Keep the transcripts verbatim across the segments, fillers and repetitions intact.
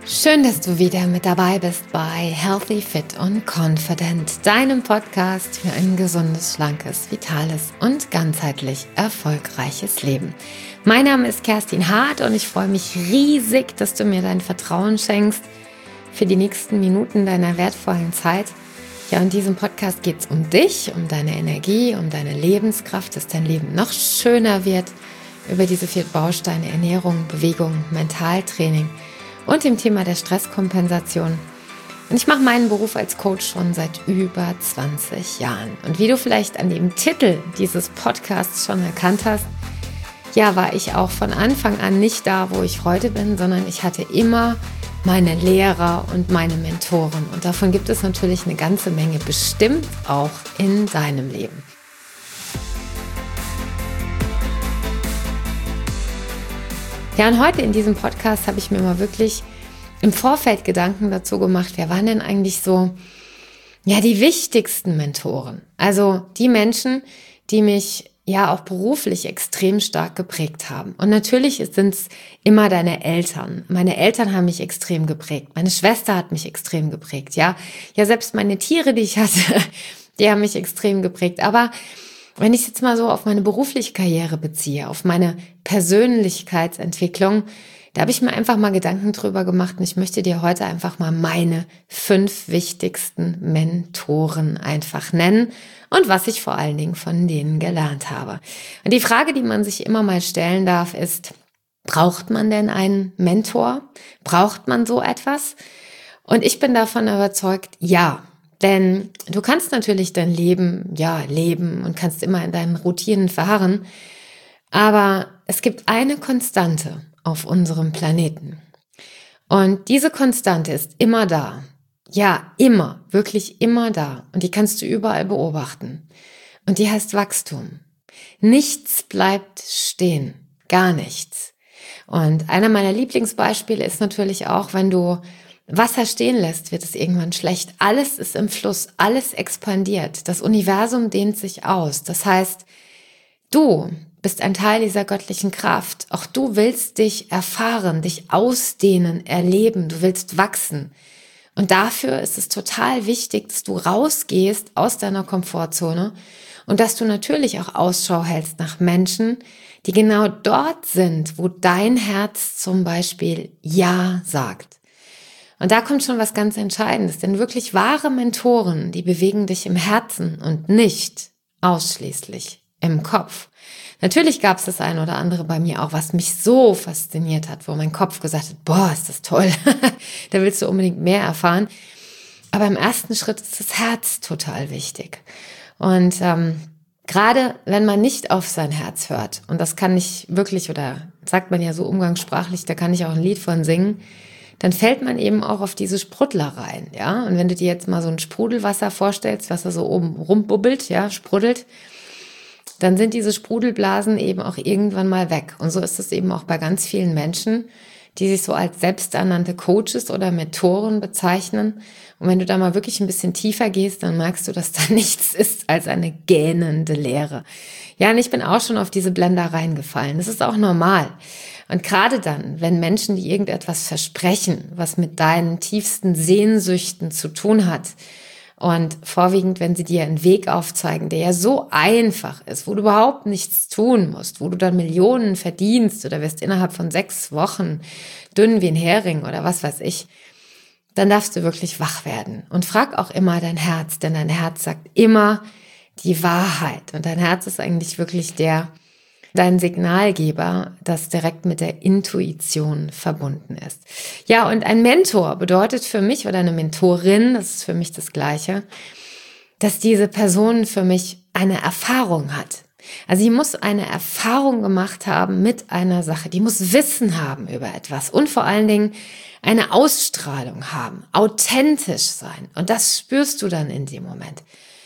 Schön, dass du wieder mit dabei bist bei Healthy, Fit und Confident, deinem Podcast für ein gesundes, schlankes, vitales und ganzheitlich erfolgreiches Leben. Mein Name ist Kerstin Hart und ich freue mich riesig, dass du mir dein Vertrauen schenkst für die nächsten Minuten deiner wertvollen Zeit. Ja, in diesem Podcast geht es um dich, um deine Energie, um deine Lebenskraft, dass dein Leben noch schöner wird, über diese vier Bausteine Ernährung, Bewegung, Mentaltraining und dem Thema der Stresskompensation. Und ich mache meinen Beruf als Coach schon seit über zwanzig Jahren. Und wie du vielleicht an dem Titel dieses Podcasts schon erkannt hast, ja, war ich auch von Anfang an nicht da, wo ich heute bin, sondern ich hatte immer meine Lehrer und meine Mentoren. Und davon gibt es natürlich eine ganze Menge, bestimmt auch in deinem Leben. Ja, und heute in diesem Podcast habe ich mir mal wirklich im Vorfeld Gedanken dazu gemacht, wer waren denn eigentlich so, ja, die wichtigsten Mentoren? Also die Menschen, die mich ja auch beruflich extrem stark geprägt haben. Und natürlich sind es immer deine Eltern. Meine Eltern haben mich extrem geprägt. Meine Schwester hat mich extrem geprägt, ja. Ja, selbst meine Tiere, die ich hatte, die haben mich extrem geprägt. Aber wenn ich es jetzt mal so auf meine berufliche Karriere beziehe, auf meine Persönlichkeitsentwicklung, da habe ich mir einfach mal Gedanken drüber gemacht und ich möchte dir heute einfach mal meine fünf wichtigsten Mentoren einfach nennen und was ich vor allen Dingen von denen gelernt habe. Und die Frage, die man sich immer mal stellen darf, ist, braucht man denn einen Mentor? Braucht man so etwas? Und ich bin davon überzeugt, ja. Denn du kannst natürlich dein Leben, ja, leben und kannst immer in deinen Routinen verharren. Aber es gibt eine Konstante auf unserem Planeten. Und diese Konstante ist immer da. Ja, immer, wirklich immer da. Und die kannst du überall beobachten. Und die heißt Wachstum. Nichts bleibt stehen. Gar nichts. Und einer meiner Lieblingsbeispiele ist natürlich auch, wenn du Wasser stehen lässt, wird es irgendwann schlecht. Alles ist im Fluss, alles expandiert. Das Universum dehnt sich aus. Das heißt, du bist ein Teil dieser göttlichen Kraft. Auch du willst dich erfahren, dich ausdehnen, erleben. Du willst wachsen. Und dafür ist es total wichtig, dass du rausgehst aus deiner Komfortzone und dass du natürlich auch Ausschau hältst nach Menschen, die genau dort sind, wo dein Herz zum Beispiel Ja sagt. Und da kommt schon was ganz Entscheidendes, denn wirklich wahre Mentoren, die bewegen dich im Herzen und nicht ausschließlich im Kopf. Natürlich gab es das ein oder andere bei mir auch, was mich so fasziniert hat, wo mein Kopf gesagt hat, boah, ist das toll, da willst du unbedingt mehr erfahren. Aber im ersten Schritt ist das Herz total wichtig. Und ähm, gerade wenn man nicht auf sein Herz hört, und das kann ich wirklich, oder sagt man ja so umgangssprachlich, da kann ich auch ein Lied von singen, dann fällt man eben auch auf diese Sprudler rein, ja. Und wenn du dir jetzt mal so ein Sprudelwasser vorstellst, was da so oben rumbubbelt, ja, sprudelt, dann sind diese Sprudelblasen eben auch irgendwann mal weg. Und so ist es eben auch bei ganz vielen Menschen, die sich so als selbsternannte Coaches oder Mentoren bezeichnen. Und wenn du da mal wirklich ein bisschen tiefer gehst, dann merkst du, dass da nichts ist als eine gähnende Leere. Ja, und ich bin auch schon auf diese Blender reingefallen. Das ist auch normal. Und gerade dann, wenn Menschen, die irgendetwas versprechen, was mit deinen tiefsten Sehnsüchten zu tun hat, und vorwiegend, wenn sie dir einen Weg aufzeigen, der ja so einfach ist, wo du überhaupt nichts tun musst, wo du dann Millionen verdienst oder wirst innerhalb von sechs Wochen dünn wie ein Hering oder was weiß ich, dann darfst du wirklich wach werden. Und frag auch immer dein Herz, denn dein Herz sagt immer die Wahrheit. Und dein Herz ist eigentlich wirklich der, dein Signalgeber, das direkt mit der Intuition verbunden ist. Ja, und ein Mentor bedeutet für mich, oder eine Mentorin, das ist für mich das Gleiche, dass diese Person für mich eine Erfahrung hat. Also sie muss eine Erfahrung gemacht haben mit einer Sache, die muss Wissen haben über etwas und vor allen Dingen eine Ausstrahlung haben, authentisch sein. Und das spürst du dann in dem Moment.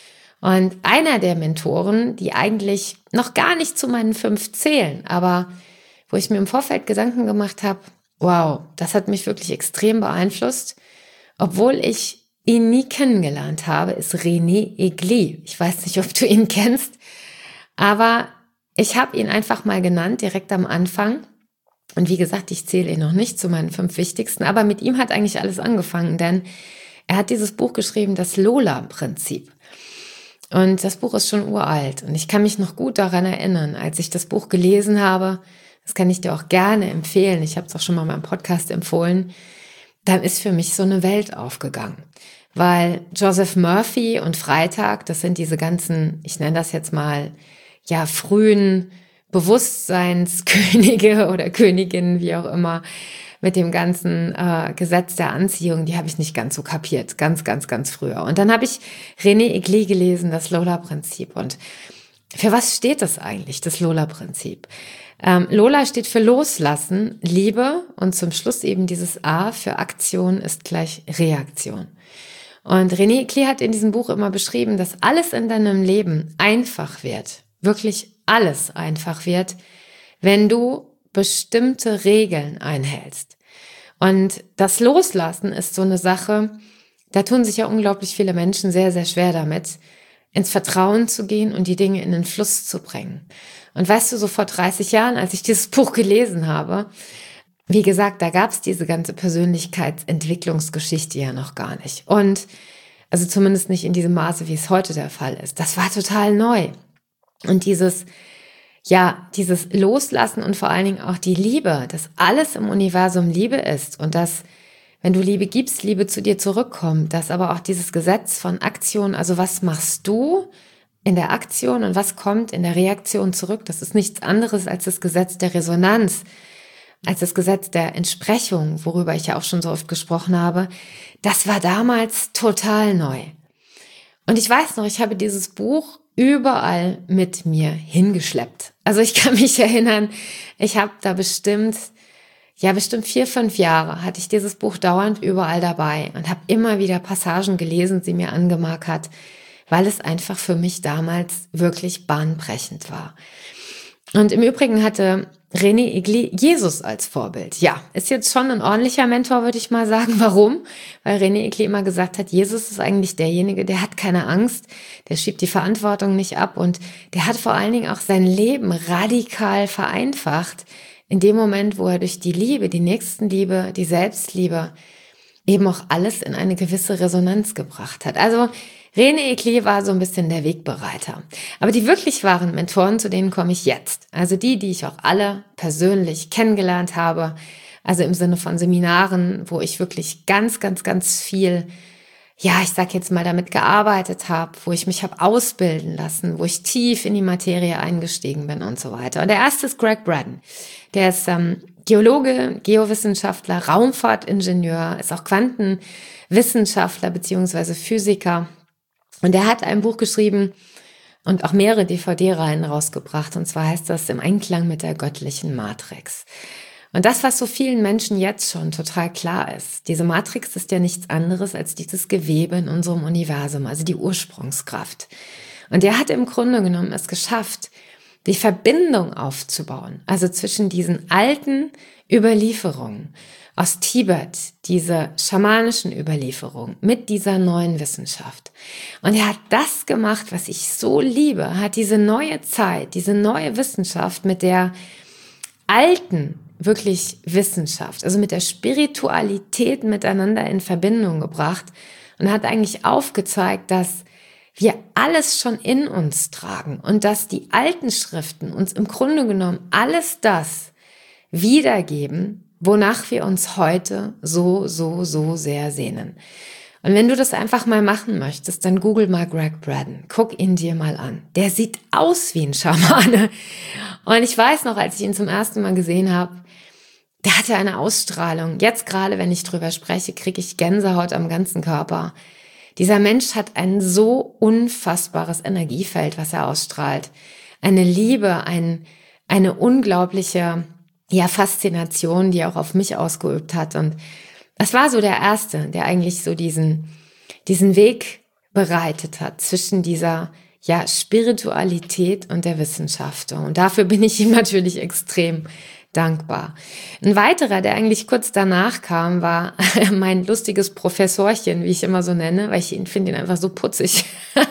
Und einer der Mentoren, die eigentlich noch gar nicht zu meinen fünf zählen, aber wo ich mir im Vorfeld Gedanken gemacht habe, wow, das hat mich wirklich extrem beeinflusst, obwohl ich ihn nie kennengelernt habe, ist René Egli. Ich weiß nicht, ob du ihn kennst, aber ich habe ihn einfach mal genannt, direkt am Anfang, Und wie gesagt, ich zähle ihn noch nicht zu meinen fünf wichtigsten, aber mit ihm hat eigentlich alles angefangen, denn er hat dieses Buch geschrieben, das Lola-Prinzip. Und das Buch ist schon uralt und ich kann mich noch gut daran erinnern, als ich das Buch gelesen habe, das kann ich dir auch gerne empfehlen, ich habe es auch schon mal in meinem Podcast empfohlen, dann ist für mich so eine Welt aufgegangen. Weil Joseph Murphy und Freitag, das sind diese ganzen, ich nenne das jetzt mal, ja, frühen Bewusstseinskönige oder Königinnen, wie auch immer, mit dem ganzen äh, Gesetz der Anziehung, die habe ich nicht ganz so kapiert, ganz, ganz, ganz früher. Und dann habe ich René Egli gelesen, das Lola-Prinzip. Und für was steht das eigentlich, das Lola-Prinzip? Ähm, Lola steht für Loslassen, Liebe und zum Schluss eben dieses A für Aktion ist gleich Reaktion. Und René Egli hat in diesem Buch immer beschrieben, dass alles in deinem Leben einfach wird, wirklich alles einfach wird, wenn du bestimmte Regeln einhältst. Und das Loslassen ist so eine Sache, da tun sich ja unglaublich viele Menschen sehr, sehr schwer damit, ins Vertrauen zu gehen und die Dinge in den Fluss zu bringen. Und weißt du, so vor dreißig Jahren, als ich dieses Buch gelesen habe, wie gesagt, da gab es diese ganze Persönlichkeitsentwicklungsgeschichte ja noch gar nicht. Und also zumindest nicht in diesem Maße, wie es heute der Fall ist. Das war total neu. Und dieses Ja, dieses Loslassen und vor allen Dingen auch die Liebe, dass alles im Universum Liebe ist und dass, wenn du Liebe gibst, Liebe zu dir zurückkommt, dass aber auch dieses Gesetz von Aktion, also was machst du in der Aktion und was kommt in der Reaktion zurück, das ist nichts anderes als das Gesetz der Resonanz, als das Gesetz der Entsprechung, worüber ich ja auch schon so oft gesprochen habe, das war damals total neu. Und ich weiß noch, ich habe dieses Buch überall mit mir hingeschleppt. Also ich kann mich erinnern, ich habe da bestimmt, ja bestimmt vier, fünf Jahre hatte ich dieses Buch dauernd überall dabei und habe immer wieder Passagen gelesen, sie mir angemarkert, weil es einfach für mich damals wirklich bahnbrechend war. Und im Übrigen hatte René Egli Jesus als Vorbild. Ja, ist jetzt schon ein ordentlicher Mentor, würde ich mal sagen. Warum? Weil René Egli immer gesagt hat, Jesus ist eigentlich derjenige, der hat keine Angst, der schiebt die Verantwortung nicht ab und der hat vor allen Dingen auch sein Leben radikal vereinfacht, in dem Moment, wo er durch die Liebe, die Nächstenliebe, die Selbstliebe eben auch alles in eine gewisse Resonanz gebracht hat. Also René Egli war so ein bisschen der Wegbereiter. Aber die wirklich wahren Mentoren, zu denen komme ich jetzt. Also die, die ich auch alle persönlich kennengelernt habe. Also im Sinne von Seminaren, wo ich wirklich ganz, ganz, ganz viel, ja, ich sag jetzt mal, damit gearbeitet habe, wo ich mich habe ausbilden lassen, wo ich tief in die Materie eingestiegen bin und so weiter. Und der erste ist Greg Braden. Der ist ähm, Geologe, Geowissenschaftler, Raumfahrtingenieur, ist auch Quantenwissenschaftler beziehungsweise Physiker. Und er hat ein Buch geschrieben und auch mehrere D V D-Reihen rausgebracht. Und zwar heißt das Im Einklang mit der göttlichen Matrix. Und das, was so vielen Menschen jetzt schon total klar ist, diese Matrix ist ja nichts anderes als dieses Gewebe in unserem Universum, also die Ursprungskraft. Und er hat im Grunde genommen es geschafft, die Verbindung aufzubauen, also zwischen diesen alten Überlieferungen aus Tibet, diese schamanischen Überlieferungen mit dieser neuen Wissenschaft. Und er hat das gemacht, was ich so liebe, hat diese neue Zeit, diese neue Wissenschaft mit der alten, wirklich Wissenschaft, also mit der Spiritualität miteinander in Verbindung gebracht und hat eigentlich aufgezeigt, dass wir alles schon in uns tragen und dass die alten Schriften uns im Grunde genommen alles das wiedergeben, wonach wir uns heute so, so, so sehr sehnen. Und wenn du das einfach mal machen möchtest, dann google mal Greg Braden. Guck ihn dir mal an. Der sieht aus wie ein Schamane. Und ich weiß noch, als ich ihn zum ersten Mal gesehen habe, der hatte eine Ausstrahlung. Jetzt gerade, wenn ich drüber spreche, kriege ich Gänsehaut am ganzen Körper. Dieser Mensch hat ein so unfassbares Energiefeld, was er ausstrahlt. Eine Liebe, ein, eine unglaubliche ja, Faszination, die er auch auf mich ausgeübt hat. Und das war so der Erste, der eigentlich so diesen, diesen Weg bereitet hat zwischen dieser ja, Spiritualität und der Wissenschaft. Und dafür bin ich ihm natürlich extrem dankbar. Ein weiterer, der eigentlich kurz danach kam, war mein lustiges Professorchen, wie ich immer so nenne, weil ich ihn finde ihn einfach so putzig.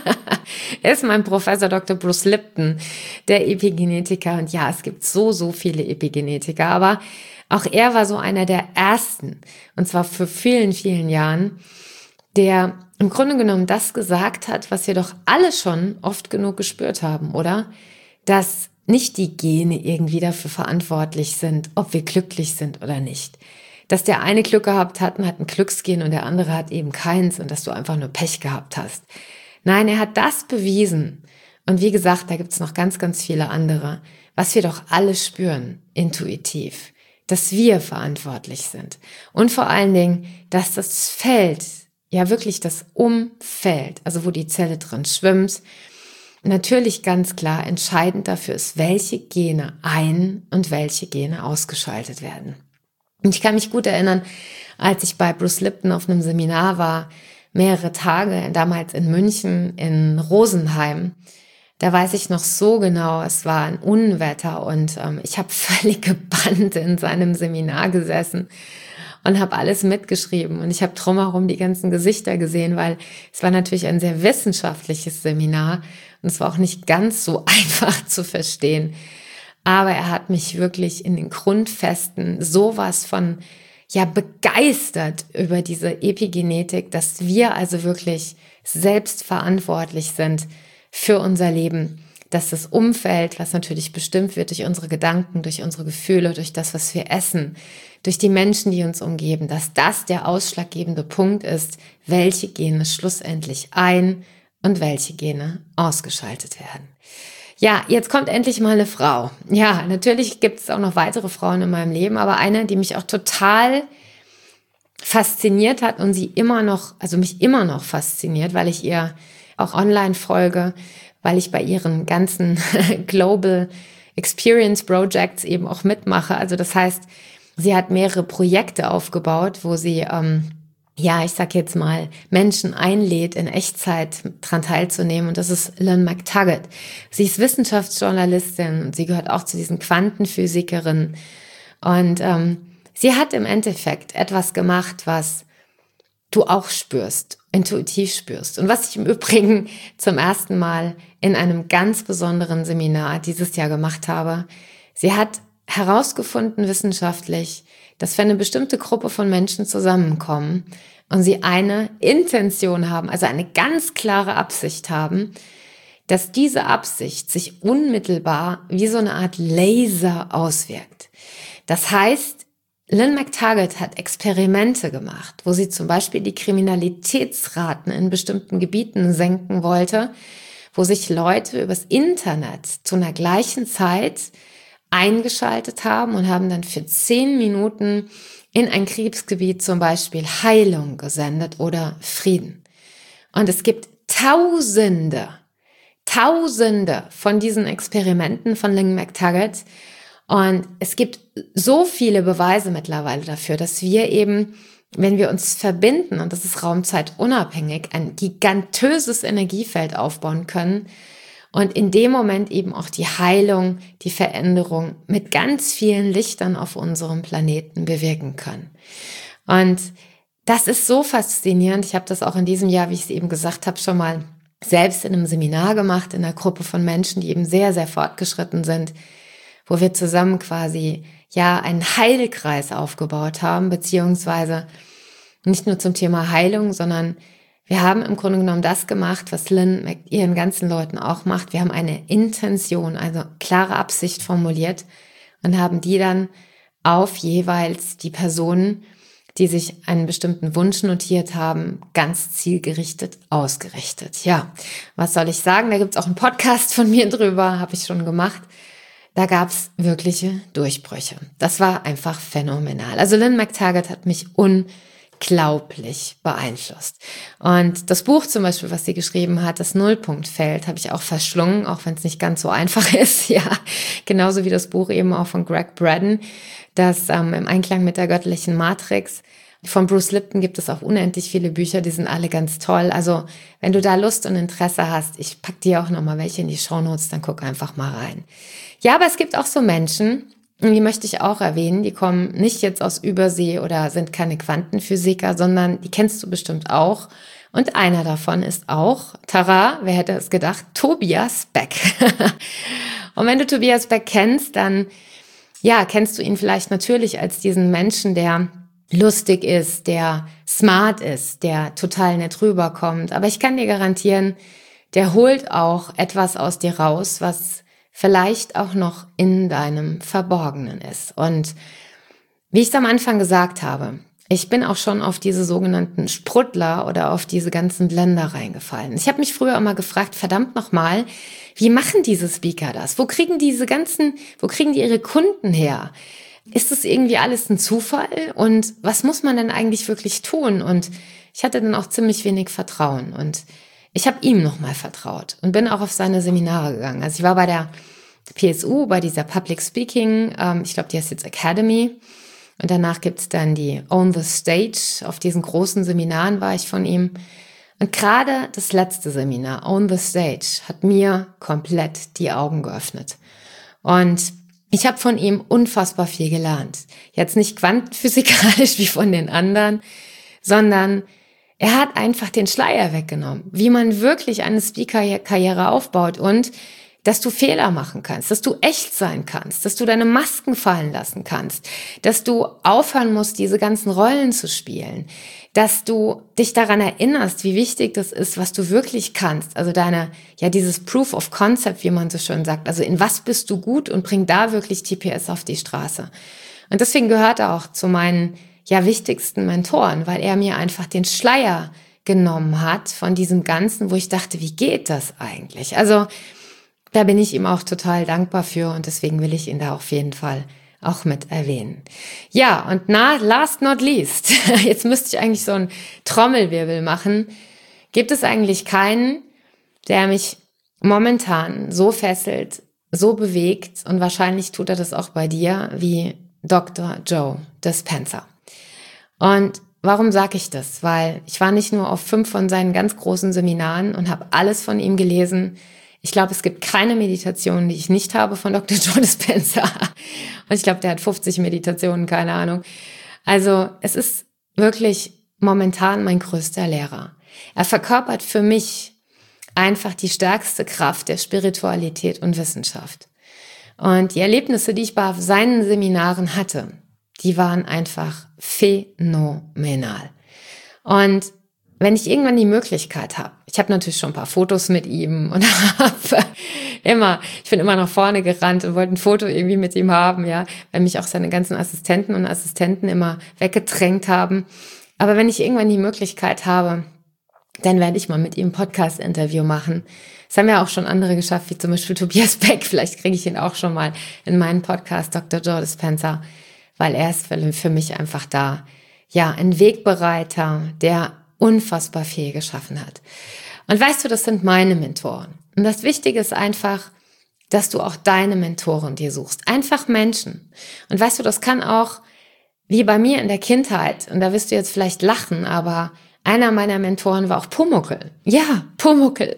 Er ist mein Professor Doktor Bruce Lipton, der Epigenetiker. Und ja, es gibt so, so viele Epigenetiker, aber auch er war so einer der ersten, und zwar für vielen, vielen Jahren, der im Grunde genommen das gesagt hat, was wir doch alle schon oft genug gespürt haben, oder? Dass nicht die Gene irgendwie dafür verantwortlich sind, ob wir glücklich sind oder nicht. Dass der eine Glück gehabt hat und hat ein Glücksgen und der andere hat eben keins und dass du einfach nur Pech gehabt hast. Nein, er hat das bewiesen. Und wie gesagt, da gibt es noch ganz, ganz viele andere, was wir doch alle spüren, intuitiv, dass wir verantwortlich sind. Und vor allen Dingen, dass das Feld, ja wirklich das Umfeld, also wo die Zelle drin schwimmt, natürlich ganz klar entscheidend dafür ist, welche Gene ein- und welche Gene ausgeschaltet werden. Und ich kann mich gut erinnern, als ich bei Bruce Lipton auf einem Seminar war, mehrere Tage, damals in München, in Rosenheim. Da weiß ich noch so genau, es war ein Unwetter und ähm, ich habe völlig gebannt in seinem Seminar gesessen und habe alles mitgeschrieben. Und ich habe drumherum die ganzen Gesichter gesehen, weil es war natürlich ein sehr wissenschaftliches Seminar und es war auch nicht ganz so einfach zu verstehen. Aber er hat mich wirklich in den Grundfesten sowas von ja begeistert über diese Epigenetik, dass wir also wirklich selbst verantwortlich sind für unser Leben, dass das Umfeld, was natürlich bestimmt wird durch unsere Gedanken, durch unsere Gefühle, durch das, was wir essen, durch die Menschen, die uns umgeben, dass das der ausschlaggebende Punkt ist, welche Gene schlussendlich ein- und welche Gene ausgeschaltet werden. Ja, jetzt kommt endlich mal eine Frau. Ja, natürlich gibt es auch noch weitere Frauen in meinem Leben, aber eine, die mich auch total fasziniert hat und sie immer noch, also mich immer noch fasziniert, weil ich ihr auch online folge, weil ich bei ihren ganzen Global Experience Projects eben auch mitmache. Also das heißt, sie hat mehrere Projekte aufgebaut, wo sie, ähm, ja, ich sag jetzt mal, Menschen einlädt, in Echtzeit dran teilzunehmen. Und das ist Lynn McTaggart. Sie ist Wissenschaftsjournalistin und sie gehört auch zu diesen Quantenphysikerinnen. Und ähm, sie hat im Endeffekt etwas gemacht, was du auch spürst, intuitiv spürst. Und was ich im Übrigen zum ersten Mal in einem ganz besonderen Seminar dieses Jahr gemacht habe, sie hat herausgefunden wissenschaftlich, dass wenn eine bestimmte Gruppe von Menschen zusammenkommen und sie eine Intention haben, also eine ganz klare Absicht haben, dass diese Absicht sich unmittelbar wie so eine Art Laser auswirkt. Das heißt, Lynn McTaggart hat Experimente gemacht, wo sie zum Beispiel die Kriminalitätsraten in bestimmten Gebieten senken wollte, wo sich Leute übers Internet zu einer gleichen Zeit eingeschaltet haben und haben dann für zehn Minuten in ein Kriegsgebiet zum Beispiel Heilung gesendet oder Frieden. Und es gibt Tausende, Tausende von diesen Experimenten von Lynn McTaggart. Und es gibt so viele Beweise mittlerweile dafür, dass wir eben, wenn wir uns verbinden, und das ist raumzeitunabhängig, ein gigantöses Energiefeld aufbauen können und in dem Moment eben auch die Heilung, die Veränderung mit ganz vielen Lichtern auf unserem Planeten bewirken können. Und das ist so faszinierend. Ich habe das auch in diesem Jahr, wie ich es eben gesagt habe, schon mal selbst in einem Seminar gemacht, in einer Gruppe von Menschen, die eben sehr, sehr fortgeschritten sind, wo wir zusammen quasi ja einen Heilkreis aufgebaut haben, beziehungsweise nicht nur zum Thema Heilung, sondern wir haben im Grunde genommen das gemacht, was Lynn mit ihren ganzen Leuten auch macht. Wir haben eine Intention, also klare Absicht formuliert und haben die dann auf jeweils die Personen, die sich einen bestimmten Wunsch notiert haben, ganz zielgerichtet ausgerichtet. Ja, was soll ich sagen? Da gibt's auch einen Podcast von mir drüber, habe ich schon gemacht. Da gab's wirkliche Durchbrüche. Das war einfach phänomenal. Also Lynn McTaggart hat mich unglaublich beeinflusst. Und das Buch zum Beispiel, was sie geschrieben hat, das Nullpunktfeld, habe ich auch verschlungen, auch wenn es nicht ganz so einfach ist. Ja, genauso wie das Buch eben auch von Greg Braden, das ähm, im Einklang mit der göttlichen Matrix. Von Bruce Lipton gibt es auch unendlich viele Bücher, die sind alle ganz toll. Also wenn du da Lust und Interesse hast, ich pack dir auch nochmal welche in die Shownotes, dann guck einfach mal rein. Ja, aber es gibt auch so Menschen, Und die möchte ich auch erwähnen. Die kommen nicht jetzt aus Übersee oder sind keine Quantenphysiker, sondern die kennst du bestimmt auch. Und einer davon ist auch, tara, wer hätte es gedacht, Tobias Beck. Und wenn du Tobias Beck kennst, dann ja, kennst du ihn vielleicht natürlich als diesen Menschen, der lustig ist, der smart ist, der total nett rüberkommt. Aber ich kann dir garantieren, der holt auch etwas aus dir raus, was vielleicht auch noch in deinem Verborgenen ist. Und wie ich es am Anfang gesagt habe, ich bin auch schon auf diese sogenannten Sprudler oder auf diese ganzen Blender reingefallen. Ich habe mich früher immer gefragt, verdammt nochmal, wie machen diese Speaker das? Wo kriegen diese ganzen, wo kriegen die ihre Kunden her? Ist das irgendwie alles ein Zufall? Und was muss man denn eigentlich wirklich tun? Und ich hatte dann auch ziemlich wenig Vertrauen. Und ich habe ihm nochmal vertraut und bin auch auf seine Seminare gegangen. Also ich war bei der P S U, bei dieser Public Speaking, ähm, ich glaube, die heißt jetzt Academy. Und danach gibt's dann die On the Stage. Auf diesen großen Seminaren war ich von ihm. Und gerade das letzte Seminar, On the Stage, hat mir komplett die Augen geöffnet. Und ich habe von ihm unfassbar viel gelernt. Jetzt nicht quantenphysikalisch wie von den anderen, sondern er hat einfach den Schleier weggenommen, wie man wirklich eine Speaker-Karriere aufbaut und dass du Fehler machen kannst, dass du echt sein kannst, dass du deine Masken fallen lassen kannst, dass du aufhören musst, diese ganzen Rollen zu spielen, dass du dich daran erinnerst, wie wichtig das ist, was du wirklich kannst. Also deine, ja, dieses Proof of Concept, wie man so schön sagt. Also in was bist du gut und bring da wirklich T P S auf die Straße. Und deswegen gehört er auch zu meinen, ja, wichtigsten Mentoren, weil er mir einfach den Schleier genommen hat von diesem Ganzen, wo ich dachte, wie geht das eigentlich? Also, da bin ich ihm auch total dankbar für und deswegen will ich ihn da auf jeden Fall auch mit erwähnen. Ja, und na, last not least, jetzt müsste ich eigentlich so einen Trommelwirbel machen. Gibt es eigentlich keinen, der mich momentan so fesselt, so bewegt und wahrscheinlich tut er das auch bei dir, wie Doktor Joe Dispenza. Und warum sage ich das? Weil ich war nicht nur auf fünf von seinen ganz großen Seminaren und habe alles von ihm gelesen. Ich glaube, es gibt keine Meditation, die ich nicht habe von Doktor Joe Dispenza. Und ich glaube, der hat fünfzig Meditationen, keine Ahnung. Also es ist wirklich momentan mein größter Lehrer. Er verkörpert für mich einfach die stärkste Kraft der Spiritualität und Wissenschaft. Und die Erlebnisse, die ich bei seinen Seminaren hatte, die waren einfach phänomenal. Und wenn ich irgendwann die Möglichkeit habe, ich habe natürlich schon ein paar Fotos mit ihm und habe immer, ich bin immer nach vorne gerannt und wollte ein Foto irgendwie mit ihm haben, ja, weil mich auch seine ganzen Assistenten und Assistenten immer weggedrängt haben. Aber wenn ich irgendwann die Möglichkeit habe, dann werde ich mal mit ihm ein Podcast-Interview machen. Das haben ja auch schon andere geschafft, wie zum Beispiel Tobias Beck. Vielleicht kriege ich ihn auch schon mal in meinen Podcast, Doktor Joe Dispenza, weil er ist für, für mich einfach da, ja, ein Wegbereiter, der unfassbar viel geschaffen hat. Und weißt du, das sind meine Mentoren. Und das Wichtige ist einfach, dass du auch deine Mentoren dir suchst. Einfach Menschen. Und weißt du, das kann auch, wie bei mir in der Kindheit, und da wirst du jetzt vielleicht lachen, aber einer meiner Mentoren war auch Pumuckl. Ja, Pumuckl.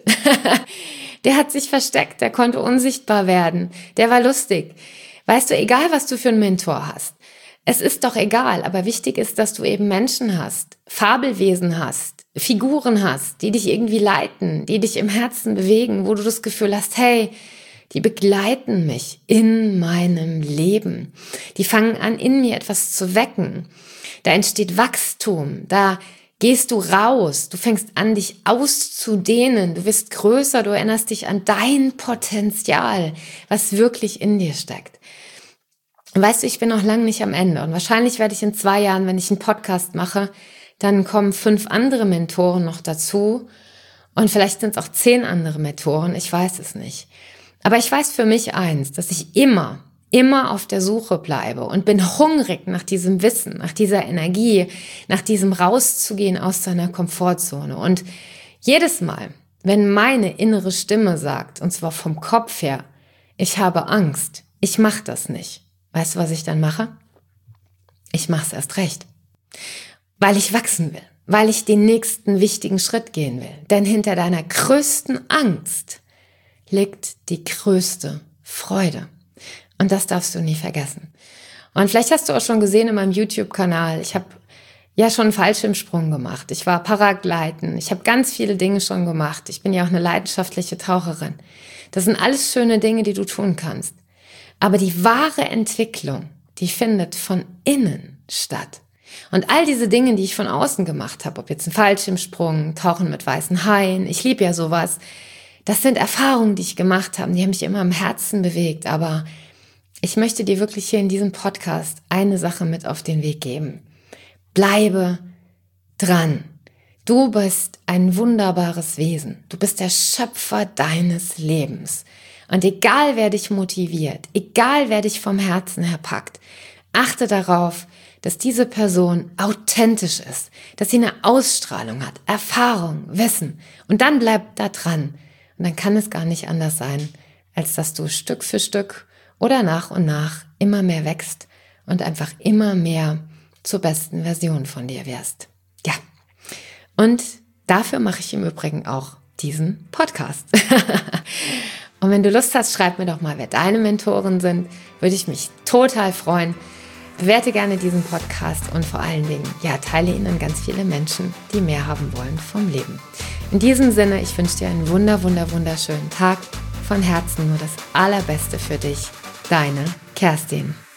Der hat sich versteckt, der konnte unsichtbar werden. Der war lustig. Weißt du, egal was du für einen Mentor hast, es ist doch egal, aber wichtig ist, dass du eben Menschen hast, Fabelwesen hast, Figuren hast, die dich irgendwie leiten, die dich im Herzen bewegen, wo du das Gefühl hast, hey, die begleiten mich in meinem Leben. Die fangen an, in mir etwas zu wecken. Da entsteht Wachstum, da gehst du raus, du fängst an, dich auszudehnen, du wirst größer, du erinnerst dich an dein Potenzial, was wirklich in dir steckt. Weißt du, ich bin noch lange nicht am Ende und wahrscheinlich werde ich in zwei Jahren, wenn ich einen Podcast mache, dann kommen fünf andere Mentoren noch dazu und vielleicht sind es auch zehn andere Mentoren, ich weiß es nicht. Aber ich weiß für mich eins, dass ich immer, immer auf der Suche bleibe und bin hungrig nach diesem Wissen, nach dieser Energie, nach diesem rauszugehen aus seiner Komfortzone. Und jedes Mal, wenn meine innere Stimme sagt, und zwar vom Kopf her, ich habe Angst, ich mache das nicht. Weißt du, was ich dann mache? Ich mache es erst recht. Weil ich wachsen will, weil ich den nächsten wichtigen Schritt gehen will. Denn hinter deiner größten Angst liegt die größte Freude. Und das darfst du nie vergessen. Und vielleicht hast du auch schon gesehen in meinem YouTube-Kanal, ich habe ja schon einen Fallschirmsprung gemacht. Ich war Paragleiten. Ich habe ganz viele Dinge schon gemacht. Ich bin ja auch eine leidenschaftliche Taucherin. Das sind alles schöne Dinge, die du tun kannst. Aber die wahre Entwicklung, die findet von innen statt. Und all diese Dinge, die ich von außen gemacht habe, ob jetzt ein Fallschirmsprung, Tauchen mit weißen Haien, ich liebe ja sowas, das sind Erfahrungen, die ich gemacht habe, die haben mich immer im Herzen bewegt. Aber ich möchte dir wirklich hier in diesem Podcast eine Sache mit auf den Weg geben. Bleibe dran. Du bist ein wunderbares Wesen. Du bist der Schöpfer deines Lebens. Und egal, wer dich motiviert, egal, wer dich vom Herzen her packt, achte darauf, dass diese Person authentisch ist, dass sie eine Ausstrahlung hat, Erfahrung, Wissen. Und dann bleib da dran. Und dann kann es gar nicht anders sein, als dass du Stück für Stück oder nach und nach immer mehr wächst und einfach immer mehr zur besten Version von dir wirst. Ja, und dafür mache ich im Übrigen auch diesen Podcast. Und wenn du Lust hast, schreib mir doch mal, wer deine Mentoren sind. Würde ich mich total freuen. Bewerte gerne diesen Podcast und vor allen Dingen, ja, teile ihn an ganz viele Menschen, die mehr haben wollen vom Leben. In diesem Sinne, ich wünsche dir einen wunder, wunder, wunderschönen Tag. Von Herzen nur das Allerbeste für dich. Deine Kerstin.